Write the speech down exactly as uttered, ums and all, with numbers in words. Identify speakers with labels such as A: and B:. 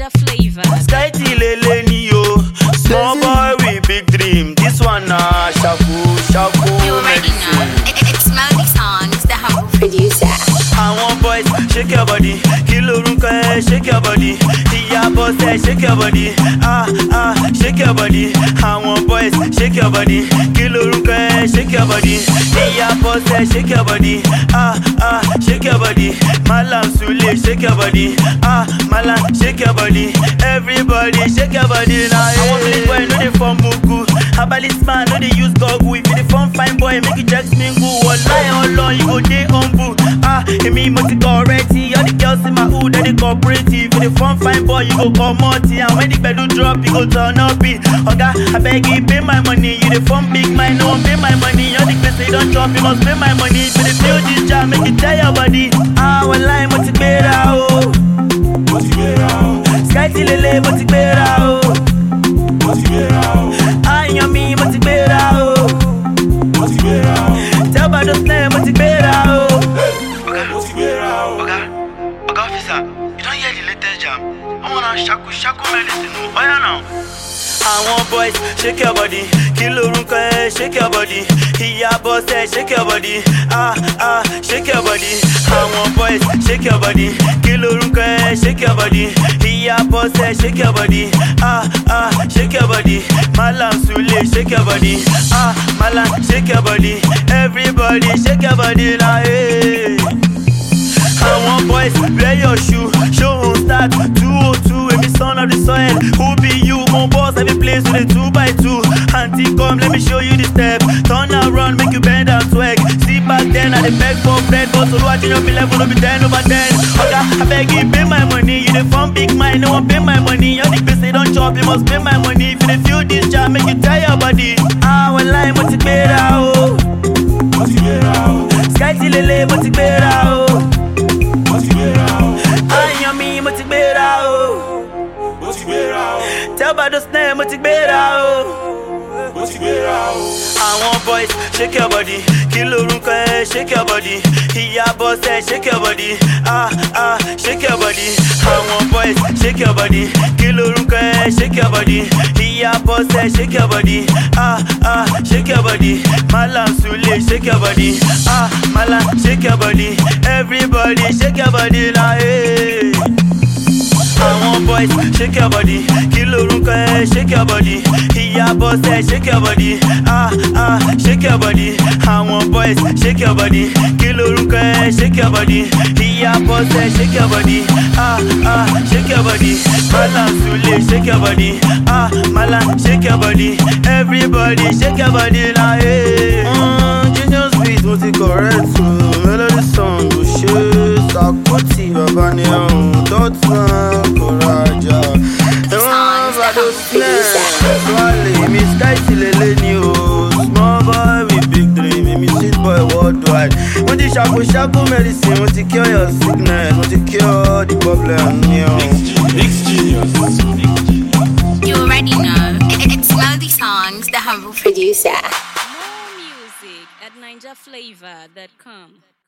A: Ninja Flavor.
B: Skyty lele ni yo, small boy with big dream. This one na shaku shaku.
C: You already know. It, it, it's Melody Songs, the humble producer.
B: I want boys, shake your body. Kilo runka, shake your body. Yeah, boss, shake your body. Ah ah, shake your body. I want boys, shake your body. Kilo runka, shake your body. Yeah, boss, shake your body. Ah ah, shake your body. Malam Sule, shake your body. Ah, Malam, shake your body. Everybody, shake your body now. I want big boy, no dey form mugu. Herbalist man, no dey use goggle. If you dey form fine boy, make you just mingle. Wallahi, Allah, you go dey humble. Ah, me multi correcti. All the girls in my hood, they cooperative. If you dey form fine boy, you go come multi. And when the bedroom drop, you go turn up it. Oga, I beg you, pay my money. You dey form big mind, no one pay my money. All the girls say don't drop, you must pay my money. If you dey feel this jam, make you tell your body. Ah, wallahi, multi better oh. Skyty lele, multi better oh. I am me, multi better oh. Tell by the snare, multi better oh. Oga, Oga officer, you don't hear the latest jam. I wanna shaku shaku medicine. Oh yeah now. I want boys, shake your body. Kilo runka, shake your body. Yeah, boss, shake your body. Ah ah, shake your body. I want boys, shake your body. Kilo runka, shake your body. Yeah, boss, shake your body. Ah ah, shake your body. Malam Sule, shake your body. Ah, Malam, shake your body. Everybody, shake your body now. Hey. I want boys, wear your shoe. Show on start, two oh two. Every son of the soil, who be you? More boss, every place with a two by two. Auntie, come, let me show you the step. Turn around, make you bend and swag. See back then, I dey beg for bread. But to watch your be level, no be ten over ten. Oga, I beg you, pay my money. You dey form big mind, no one pay my money. All the place they don't chop, you must pay my money. If you dey feel this jam, make you tell your body. Ah, well, I'm multi better oh. Skyty lele, multi better oh. I am me, multi better oh. Tell by the snare, multi better oh. I want boys, shake your body. Kilo runka, shake your body. Yeah, boss, shake your body. Ah ah, shake your body. I want boys, shake your body. Kilo runka, shake your body. Yeah, boss, shake your body. Ah ah, shake your body. Malam Sule, shake your body. Ah, Malam, shake your body. Everybody, shake your body now. Hey. I want boys, shake your body. Kilo runka, shake your body. Yeah, boss, shake your body. Ah ah, shake your body. I want boys, shake your body. Kilo runka, shake your body. Yeah, boss, shake your body. Ah ah, shake your body. Malam Sule, shake your body. Ah, Malam, shake your body. Everybody, shake your body now. Hey. Mm, genius beat, multi correct. Melody song, Bushes, Akuti, Babania, Dotman, Koraja. Me Skyty lele ni o, small boy with big dream. Me sweet boy worldwide. Want to shaku shaku medicine, want to cure your sickness, want to cure the problem.
D: Big genius.
C: You already know. It, it, it's Melody Songs, the humble producer.
A: More music at ninja flavor dot com.